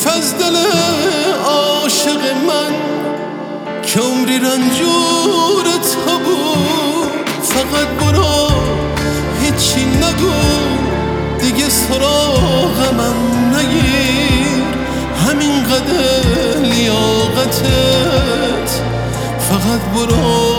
حیف از دل عاشق من که عمری رنجور تو بود. فقط برو هیچی نگو دیگه سراغمم نگیر، همینقدر لیاقتت. فقط برو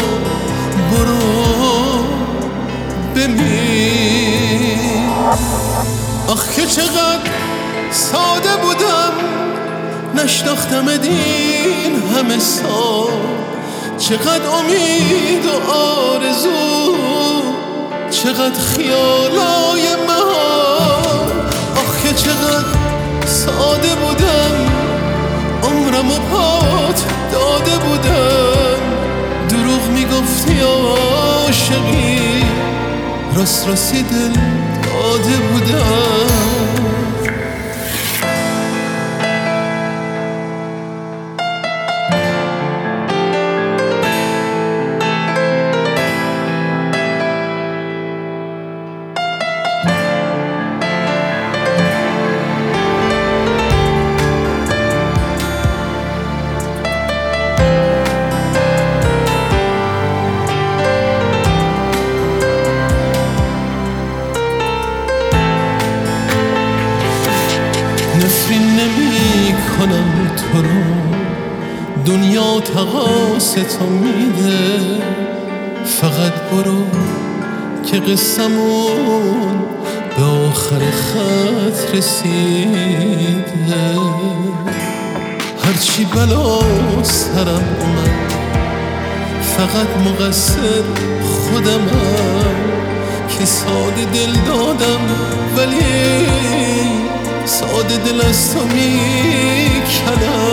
بمیر. آخ که چقدر ساده بودم، نشناختم این همه سال. چقدر امید و آرزو، چقدر خیالای محال. آخ که چقدر ساده بودم، عمرم و پات داده بودم. دروغ میگفتی عاشقی، راست راستی دل داده بودم. نفرین نمی کنم تو رو، دنیا تقاس تو میده. فقط برو که قصمون به آخر خط رسیده. هرچی بلا سرم اومد فقط مقصر خودمم، که ساده دل دادم ولی ساده دل از تو میکنم.